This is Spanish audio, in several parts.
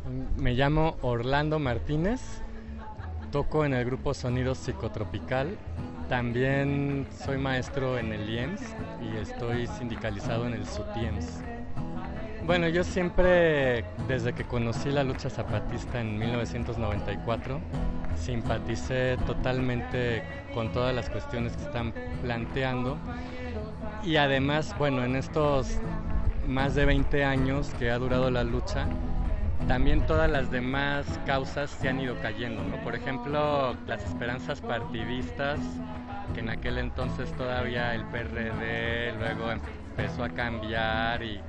Me llamo Orlando Martínez, toco en el grupo Sonido Psicotropical, también soy maestro en el IEMS y estoy sindicalizado en el SUTIEMS. Bueno, yo siempre, desde que conocí la lucha zapatista en 1994, simpaticé totalmente con todas las cuestiones que están planteando y además, bueno, en estos más de 20 años que ha durado la lucha, también todas las demás causas se han ido cayendo, ¿no? Por ejemplo, las esperanzas partidistas, que en aquel entonces todavía el PRD, luego empezó a cambiar y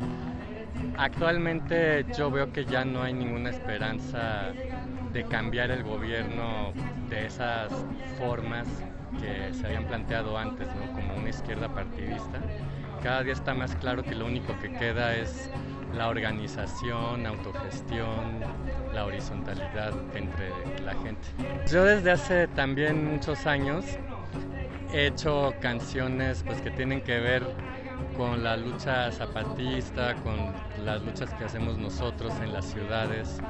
actualmente yo veo que ya no hay ninguna esperanza de cambiar el gobierno de esas formas que se habían planteado antes, ¿no? Como una izquierda partidista. Cada día está más claro que lo único que queda es la organización, autogestión, la horizontalidad entre la gente. Yo desde hace también muchos años he hecho canciones pues, que tienen que ver con la lucha zapatista, con las luchas que hacemos nosotros en las ciudades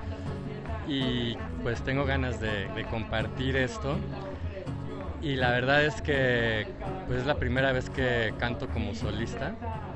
y pues tengo ganas de compartir esto y la verdad es que pues, es la primera vez que canto como solista.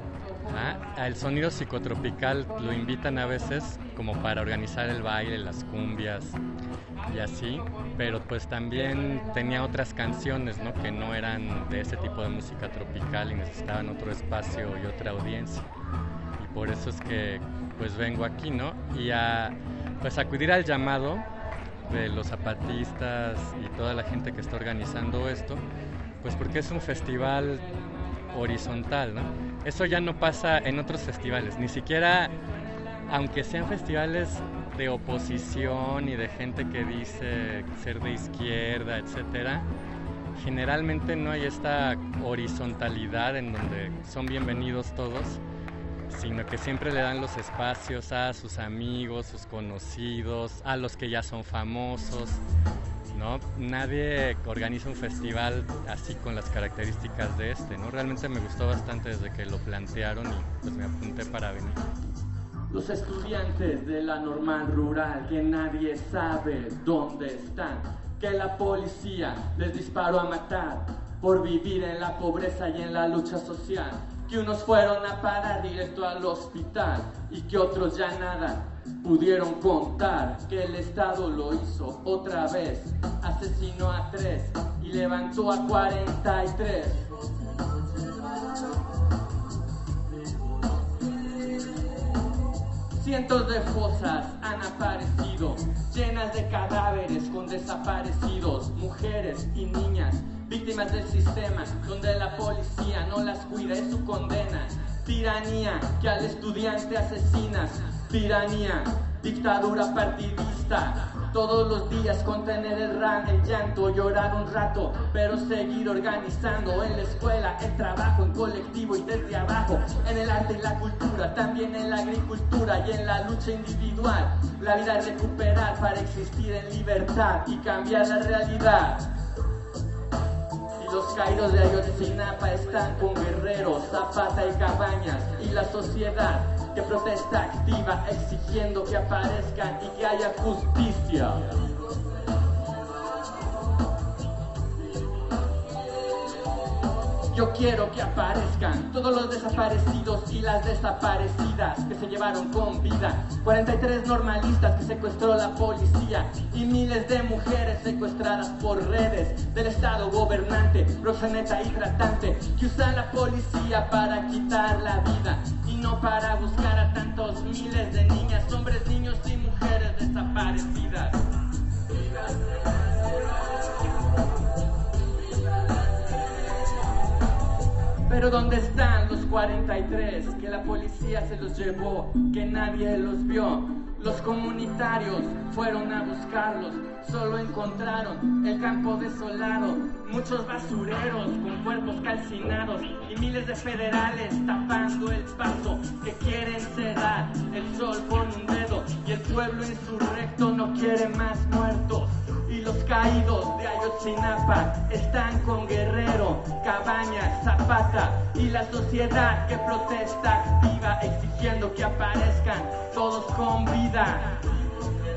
El sonido psicotropical lo invitan a veces como para organizar el baile, las cumbias y así, pero pues también tenía otras canciones, ¿no? Que no eran de ese tipo de música tropical y necesitaban otro espacio y otra audiencia. Y por eso es que pues vengo aquí, ¿no? Y pues acudir al llamado de los zapatistas y toda la gente que está organizando esto, pues porque es un festival horizontal, ¿no? Eso ya no pasa en otros festivales, ni siquiera, aunque sean festivales de oposición y de gente que dice ser de izquierda, etcétera, generalmente no hay esta horizontalidad en donde son bienvenidos todos, sino que siempre le dan los espacios a sus amigos, sus conocidos, a los que ya son famosos, ¿no? Nadie organiza un festival así con las características de este, ¿no? Realmente me gustó bastante desde que lo plantearon y pues me apunté para venir. Los estudiantes de la normal rural que nadie sabe dónde están, que la policía les disparó a matar por vivir en la pobreza y en la lucha social, que unos fueron a parar directo al hospital y que otros ya nada pudieron contar, que el Estado lo hizo otra vez, asesinó a 3 y levantó a 43. Cientos de fosas han aparecido, llenas de cadáveres con desaparecidos, mujeres y niñas, víctimas del sistema, donde la policía no las cuida, es su condena. Tiranía que al estudiante asesinas, tiranía, dictadura partidista. Todos los días contener el llanto, llorar un rato, pero seguir organizando en la escuela, el trabajo, en colectivo y desde abajo, en el arte y la cultura, también en la agricultura y en la lucha individual. La vida es recuperar para existir en libertad y cambiar la realidad. Los caídos de Ayotzinapa están con Guerrero, Zapata y Cabañas, y la sociedad que protesta activa exigiendo que aparezcan y que haya justicia. Yo quiero que aparezcan todos los desaparecidos y las desaparecidas que se llevaron con vida. 43 normalistas que secuestró la policía y miles de mujeres secuestradas por redes del Estado gobernante, proxeneta y tratante, que usan la policía para quitar la vida y no para buscar a tantos miles de niñas, hombres, niños y mujeres desaparecidas. Pero ¿dónde están los 43 que la policía se los llevó, que nadie los vio? Los comunitarios fueron a buscarlos, solo encontraron el campo desolado, muchos basureros con cuerpos calcinados y miles de federales tapando el paso, que quieren cerrar el sol con un dedo y el pueblo insurrecto no quiere más muertos. Y los caídos de Ayotzinapa están con Guerrero, Cabañas, Zapata y la sociedad que protesta activa exigiendo que aparezcan todos con vida.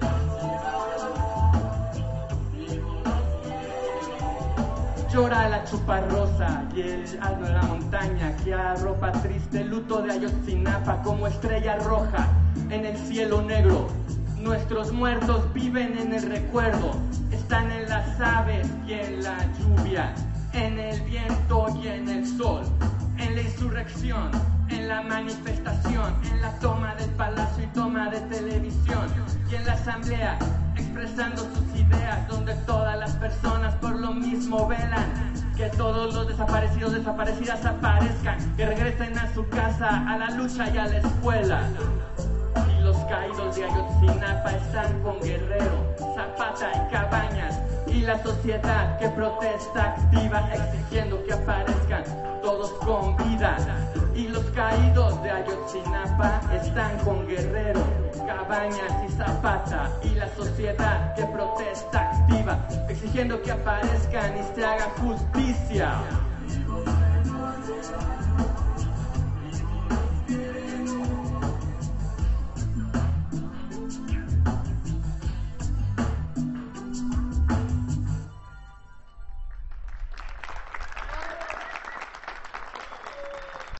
llora la chuparrosa y el asno de la montaña que arropa triste el luto de Ayotzinapa como estrella roja en el cielo negro. Nuestros muertos viven en el recuerdo, están en las aves y en la lluvia, en el viento y en el sol, en la insurrección, en la manifestación, en la toma del palacio y toma de televisión, y en la asamblea, expresando sus ideas, donde todas las personas por lo mismo velan, que todos los desaparecidos, desaparecidas aparezcan, que regresen a su casa, a la lucha y a la escuela. Y los caídos de Ayotzinapa están con Guerrero, Zapata y Cabañas, y la sociedad que protesta activa, exigiendo que aparezcan todos con vida. Y los caídos de Ayotzinapa están con Guerrero, Cabañas y Zapata, y la sociedad que protesta activa, exigiendo que aparezcan y se haga justicia.